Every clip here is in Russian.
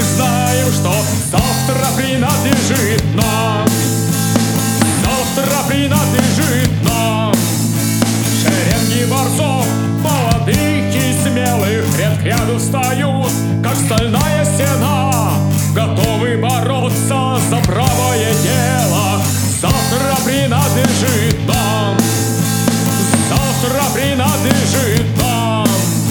знаем, что завтра принадлежит нам. Завтра принадлежит нам. Шеренги борцов, молодых и смелых, ряд к ряду встают, как стальная стена, готовы бороться за правое дело. Завтра принадлежит нам. Завтра принадлежит нам.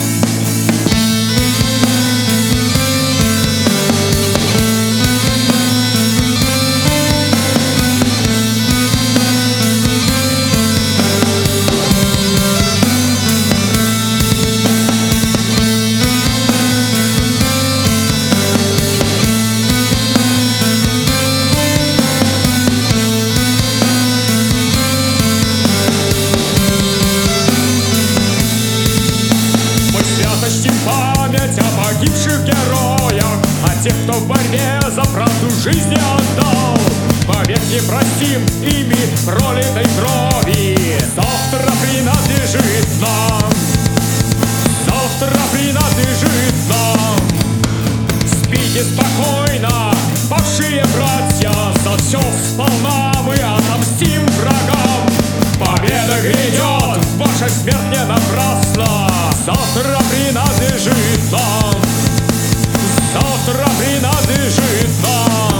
Память о погибших героях, о тех, кто в борьбе за правду жизни отдал. Вовек не простим ими пролитой крови. Завтра принадлежит нам. Завтра принадлежит нам. Спите спокойно, павшие братья, за все сполна мы отомстим врагам. Победа грядет, ваша смерть не напрасна. Завтра принадлежит нам. Завтра принадлежит нам.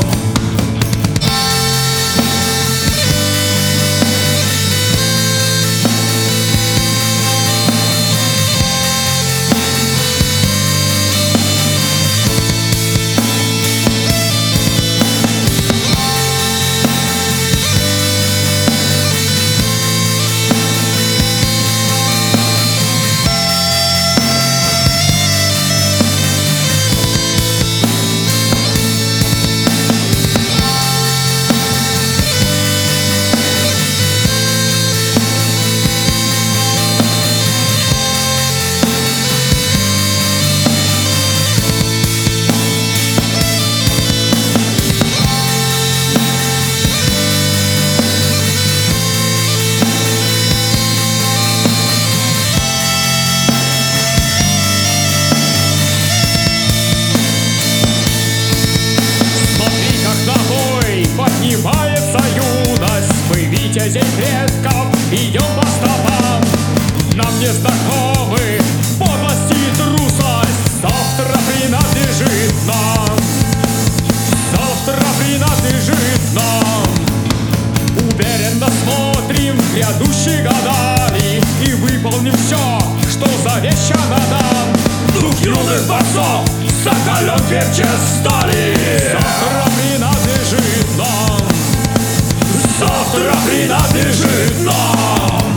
Поднимается юность, мы витязей предков, идем по стопам. Нам не знакомы подлость и трусость. Завтра принадлежит нам. Завтра принадлежит нам. Уверенно смотрим в грядущие года и выполним все, что завещано нам. Дух юных борцов закален крепче стали. Завтра принадлежит нам. Завтра принадлежит нам.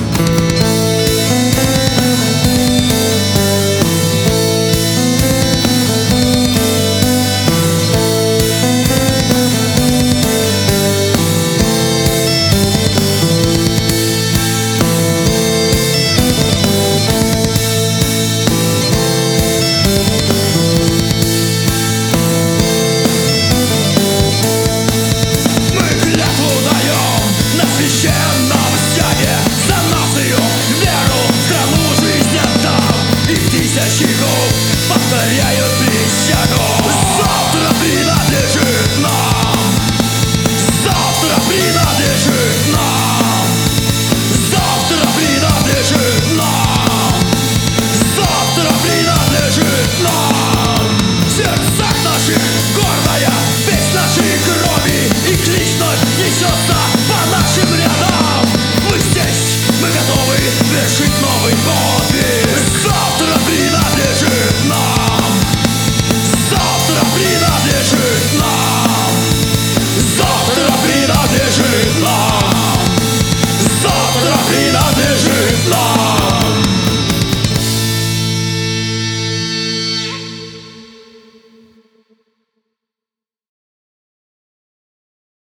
Повторяют присягу. Завтра принадлежит нам. Завтра принадлежит нам. Завтра принадлежит нам. Завтра принадлежит нам. В сердцах наших гордая песнь нашей крови, и клич вновь несется по нашим рядам. Мы здесь, мы готовы вершить новый подвиг. Завтра принадлежит нам. Завтра принадлежит нам. Завтра принадлежит нам.